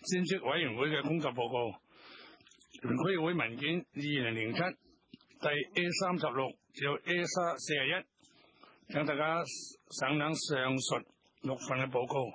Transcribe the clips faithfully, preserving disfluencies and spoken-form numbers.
先職委員會嘅工作報告，原區議會文件二零零七第 A 三十六至 A 四十一，請大家省覽上述六份嘅報告。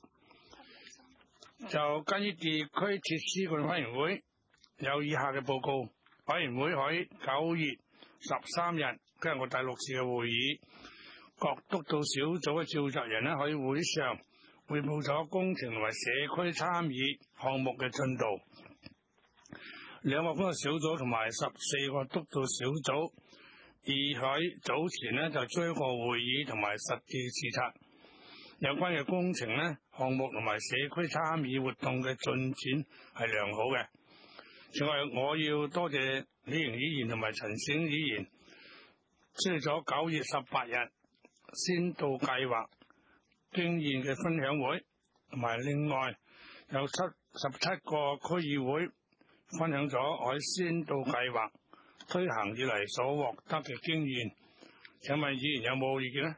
就關於地區設施管理委員會有以下嘅報告，委員會喺九月十三日今日我第六次嘅會議，各督導小組嘅召集人咧喺會上匯報咗工程同埋社區參與項目嘅進度。兩個工作小組同埋十四個督導小組，而喺早前咧就追過會議同埋實地視察，有關嘅工程咧項目同埋社區參與活動嘅進展係良好嘅。此外，我要多謝李瑩議員同埋陳醒議員出席咗九月十八日先導計劃經驗嘅分享會，同埋另外有七十七個區議會分享咗喺先導計劃推行以嚟所獲得嘅經驗。請問議員有冇意見呢？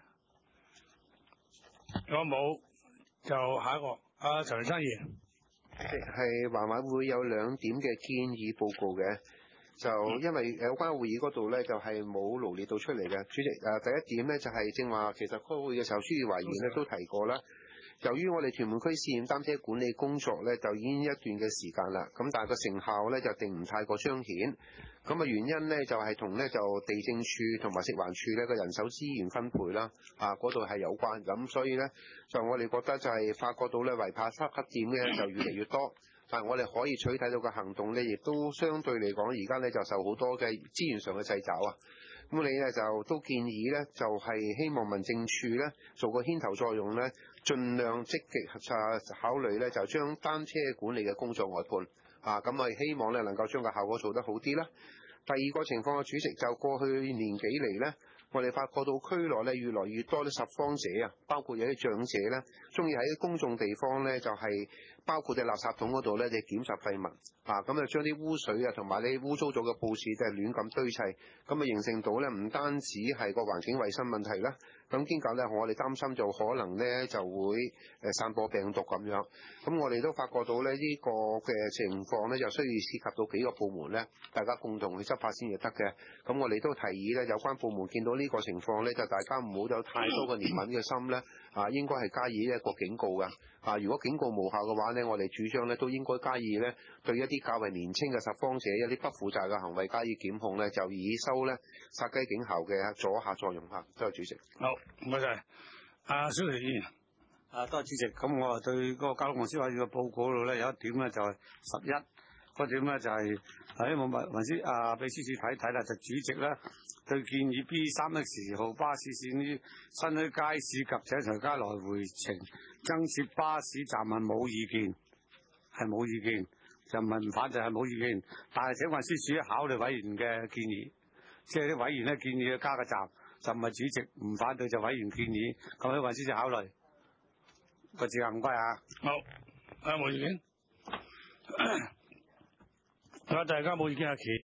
如果冇，就下一個阿陳生議員。 係環委會有兩點嘅建議報告嘅，就因為有關會議嗰度呢，就係冇羅列到出嚟嘅。主席誒，第一點呢，就係正話，其實開會嘅時候，書記委員呢都提過啦。由於我哋屯門區試驗單車管理工作咧，就已經一段嘅時間啦，咁但係個成效咧就並唔太過彰顯。咁啊原因咧就係同咧就地政處同埋食環署咧個人手資源分配啦，啊嗰度係有關。咁所以咧就我哋覺得就係發覺到咧違泊塞黑點咧就越嚟越多。但係我哋可以取睇到嘅行動咧，亦都相對嚟講，而家咧就受好多嘅資源上嘅掣肘啊。咁你咧就都建議咧，就係希望民政處咧做個牽頭作用咧，盡量積極考慮咧，就將單車管理嘅工作外判啊。咁我哋希望咧能夠將個效果做得好啲啦。第二個情況嘅主席就過去年幾嚟咧，我哋發覺到區內咧越來越多啲拾荒者啊，包括有啲長者咧，中意喺公眾地方咧就係、是、包括啲垃圾桶嗰度咧，就檢拾廢物啊，咁就將啲污水啊同埋啲污糟咗嘅報紙就係亂咁堆砌，咁啊形成到咧唔單止係個環境衛生問題啦，咁兼夾咧我哋擔心就可能咧就會誒散播病毒咁樣，咁我哋都發覺到咧呢、這個嘅情況咧就需要涉及到幾個部門咧，大家共同去執法先至得嘅。咁我哋都提議咧，有關部門見到呢個情況咧，就大家唔好有太多嘅憐憫嘅心咧，啊，應該係加以一個警告嘅。啊，如果警告無效嘅話咧，我哋主張咧都應該加以咧對一啲較為年輕嘅拾荒者一啲不負責嘅行為加以檢控咧，就以收咧殺雞儆猴嘅阻嚇作用嚇。多謝主席。 好，唔該晒。阿蕭議員。 啊，多謝主席。咁我啊對嗰個交通運輸委員嘅報告度咧有一點咧就係十一。嗰點咧就係希望文文書啊秘書處睇睇啦，就主席咧對建議 B 三 X 號巴士線於新墟街市及井台街來回程增設巴士站係冇意見，係冇意見，就唔係唔反對，係冇意見。但係請運輸署考慮委員嘅建議，即係啲委員咧建議加個站，就唔係主席唔反對，就委員建議，咁喺運輸署考慮個字眼唔該啊。 好，啊冇意見。啊！大家冇意見啊，其